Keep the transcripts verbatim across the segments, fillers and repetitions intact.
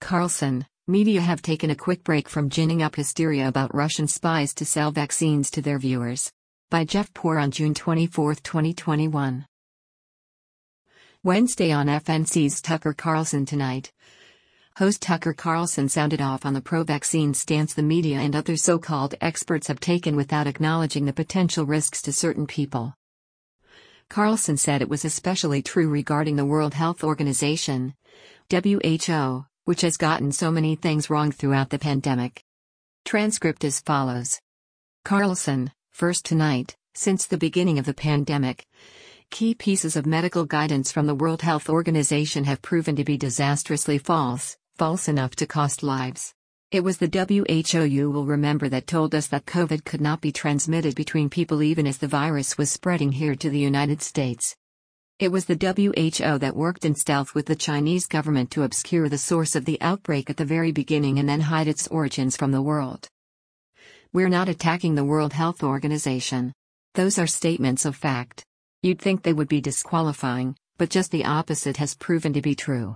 Carlson, media have taken a quick break from ginning up hysteria about Russian spies to sell vaccines to their viewers. By Jeff Poor on June twenty-fourth, twenty twenty-one. Wednesday on F N C's Tucker Carlson Tonight. Host Tucker Carlson sounded off on the pro-vaccine stance the media and other so-called experts have taken without acknowledging the potential risks to certain people. Carlson said it was especially true regarding the World Health Organization, W H O, which has gotten so many things wrong throughout the pandemic. Transcript as follows. Carlson, first tonight, since the beginning of the pandemic, key pieces of medical guidance from the World Health Organization have proven to be disastrously false, false enough to cost lives. It was the W H O, you will remember, that told us that COVID could not be transmitted between people even as the virus was spreading here to the United States. It was the W H O that worked in stealth with the Chinese government to obscure the source of the outbreak at the very beginning and then hide its origins from the world. We're not attacking the World Health Organization. Those are statements of fact. You'd think they would be disqualifying, but just the opposite has proven to be true.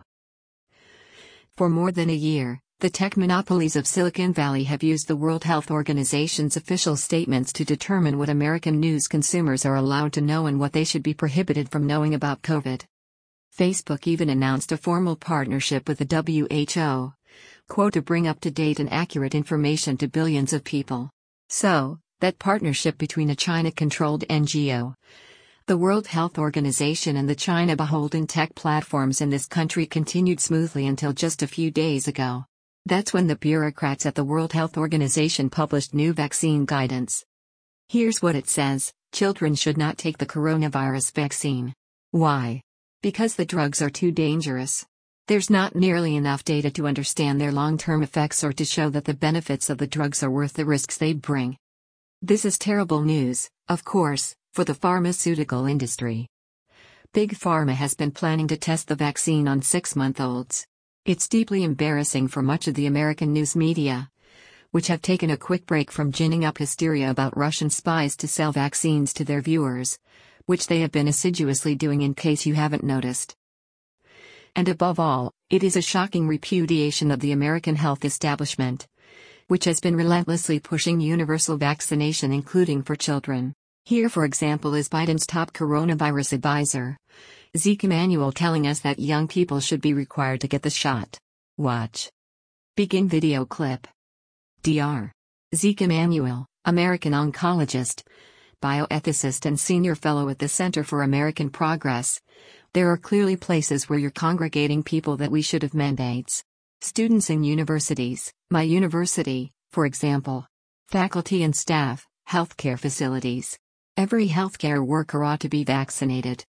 For more than a year, the tech monopolies of Silicon Valley have used the World Health Organization's official statements to determine what American news consumers are allowed to know and what they should be prohibited from knowing about COVID. Facebook even announced a formal partnership with the W H O, quote, to bring up-to-date and accurate information to billions of people. So, that partnership between a China-controlled N G O, the World Health Organization, and the China-beholden tech platforms in this country continued smoothly until just a few days ago. That's when the bureaucrats at the World Health Organization published new vaccine guidance. Here's what it says: children should not take the coronavirus vaccine. Why? Because the drugs are too dangerous. There's not nearly enough data to understand their long-term effects or to show that the benefits of the drugs are worth the risks they bring. This is terrible news, of course, for the pharmaceutical industry. Big Pharma has been planning to test the vaccine on six-month-olds. It's deeply embarrassing for much of the American news media, which have taken a quick break from ginning up hysteria about Russian spies to sell vaccines to their viewers, which they have been assiduously doing in case you haven't noticed. And above all, it is a shocking repudiation of the American health establishment, which has been relentlessly pushing universal vaccination, including for children. Here, for example, is Biden's top coronavirus advisor, Zeke Emanuel, telling us that young people should be required to get the shot. Watch. Begin video clip. Doctor Zeke Emanuel, American oncologist, bioethicist and senior fellow at the Center for American Progress. There are clearly places where you're congregating people that we should have mandates. Students in universities, my university, for example. Faculty and staff, healthcare facilities. Every healthcare worker ought to be vaccinated.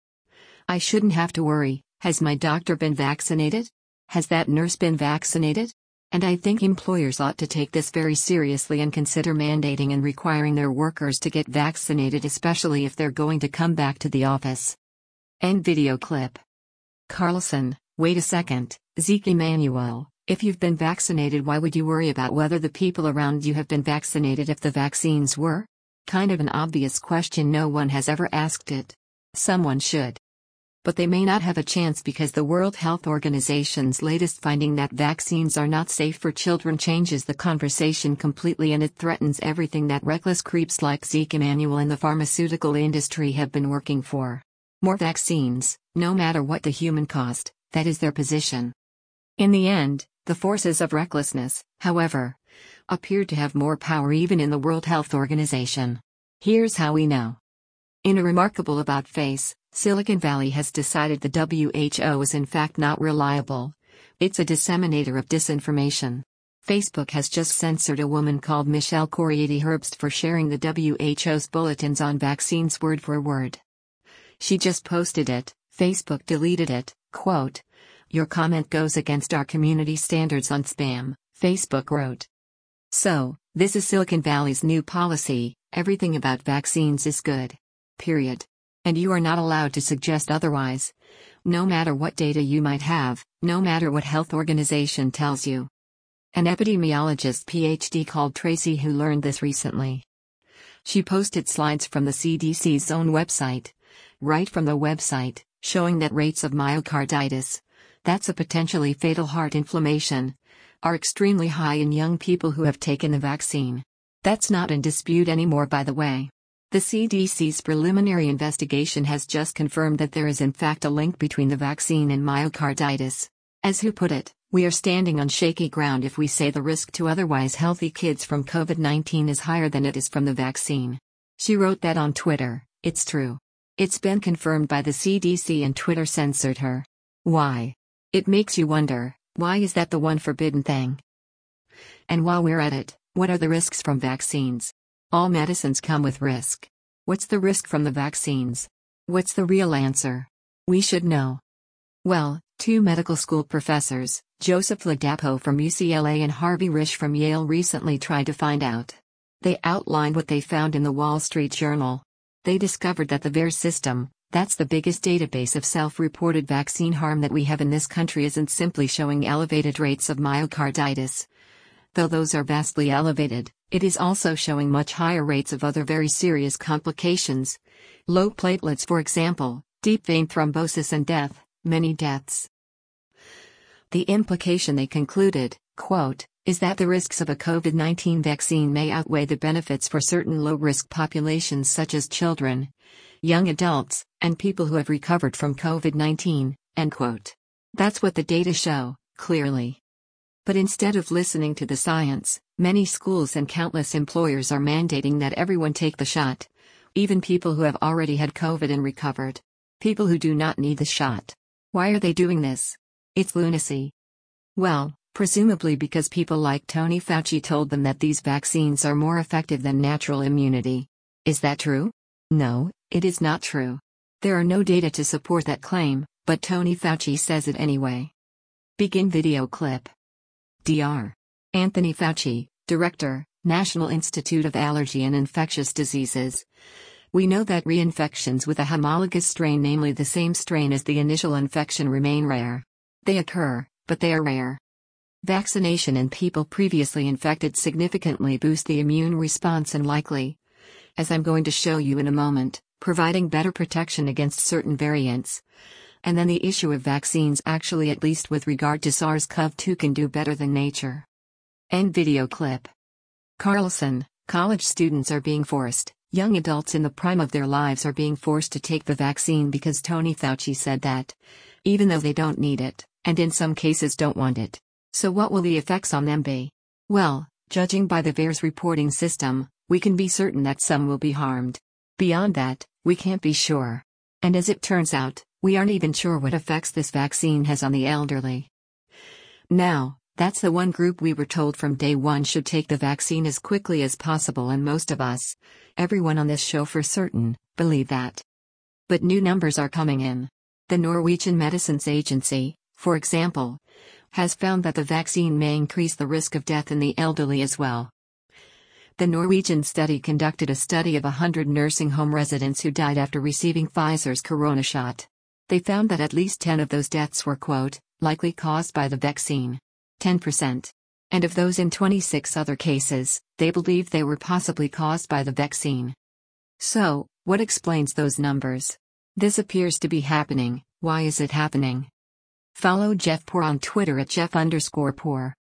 I shouldn't have to worry, has my doctor been vaccinated? Has that nurse been vaccinated? And I think employers ought to take this very seriously and consider mandating and requiring their workers to get vaccinated, especially if they're going to come back to the office. End video clip. Carlson, wait a second, Zeke Emanuel, if you've been vaccinated, why would you worry about whether the people around you have been vaccinated if the vaccines were? Kind of an obvious question, no one has ever asked it. Someone should. But they may not have a chance because the World Health Organization's latest finding that vaccines are not safe for children changes the conversation completely, and it threatens everything that reckless creeps like Zeke Emanuel and the pharmaceutical industry have been working for. More vaccines, no matter what the human cost, that is their position. In the end, the forces of recklessness, however, appeared to have more power even in the World Health Organization. Here's how we know. In a remarkable about-face, Silicon Valley has decided the W H O is in fact not reliable. It's a disseminator of disinformation. Facebook has just censored a woman called Michelle Corriere-Herbst for sharing the W H O's bulletins on vaccines word for word. She just posted it, Facebook deleted it, quote, "Your comment goes against our community standards on spam," Facebook wrote. So, this is Silicon Valley's new policy: everything about vaccines is good. Period. And you are not allowed to suggest otherwise. No matter what data you might have, no matter what health organization tells you. An epidemiologist P H D called Tracy who learned this recently. She posted slides from the C D C's own website, right from the website, showing that rates of myocarditis, that's a potentially fatal heart inflammation, are extremely high in young people who have taken the vaccine. That's not in dispute anymore, by the way. The C D C's preliminary investigation has just confirmed that there is in fact a link between the vaccine and myocarditis. As who put it, we are standing on shaky ground if we say the risk to otherwise healthy kids from COVID nineteen is higher than it is from the vaccine. She wrote that on Twitter. It's true. It's been confirmed by the C D C and Twitter censored her. Why? It makes you wonder, why is that the one forbidden thing? And while we're at it, what are the risks from vaccines? All medicines come with risk. What's the risk from the vaccines? What's the real answer? We should know. Well, two medical school professors, Joseph Ladapo from U C L A and Harvey Risch from Yale, recently tried to find out. They outlined what they found in the Wall Street Journal. They discovered that the V A E R S system, that's the biggest database of self-reported vaccine harm that we have in this country, isn't simply showing elevated rates of myocarditis. Though those are vastly elevated, it is also showing much higher rates of other very serious complications. Low platelets, for example, deep vein thrombosis and death, many deaths. The implication, they concluded, quote, is that the risks of a COVID nineteen vaccine may outweigh the benefits for certain low-risk populations such as children, young adults, and people who have recovered from COVID nineteen, end quote. That's what the data show, clearly. But instead of listening to the science, many schools and countless employers are mandating that everyone take the shot. Even people who have already had COVID and recovered. People who do not need the shot. Why are they doing this? It's lunacy. Well, presumably because people like Tony Fauci told them that these vaccines are more effective than natural immunity. Is that true? No, it is not true. There are no data to support that claim, but Tony Fauci says it anyway. Begin video clip. Doctor Anthony Fauci, Director, National Institute of Allergy and Infectious Diseases. We know that reinfections with a homologous strain, namely the same strain as the initial infection, remain rare. They occur, but they are rare. Vaccination in people previously infected significantly boosts the immune response and likely, as I'm going to show you in a moment, providing better protection against certain variants. And then the issue of vaccines, actually, at least with regard to SARS CoV two, can do better than nature. End video clip. Carlson, college students are being forced, young adults in the prime of their lives are being forced to take the vaccine because Tony Fauci said that, even though they don't need it, and in some cases don't want it. So what will the effects on them be? Well, judging by the V A E R S reporting system, we can be certain that some will be harmed. Beyond that, we can't be sure. And as it turns out, we aren't even sure what effects this vaccine has on the elderly. Now, that's the one group we were told from day one should take the vaccine as quickly as possible, and most of us, everyone on this show for certain, believe that. But new numbers are coming in. The Norwegian Medicines Agency, for example, has found that the vaccine may increase the risk of death in the elderly as well. The Norwegian study conducted a study of one hundred nursing home residents who died after receiving Pfizer's corona shot. They found that at least ten of those deaths were, quote, likely caused by the vaccine. ten percent. And of those, in twenty-six other cases, they believed they were possibly caused by the vaccine. So, what explains those numbers? This appears to be happening. Why is it happening? Follow Jeff Poor on Twitter at Jeff underscore Poor.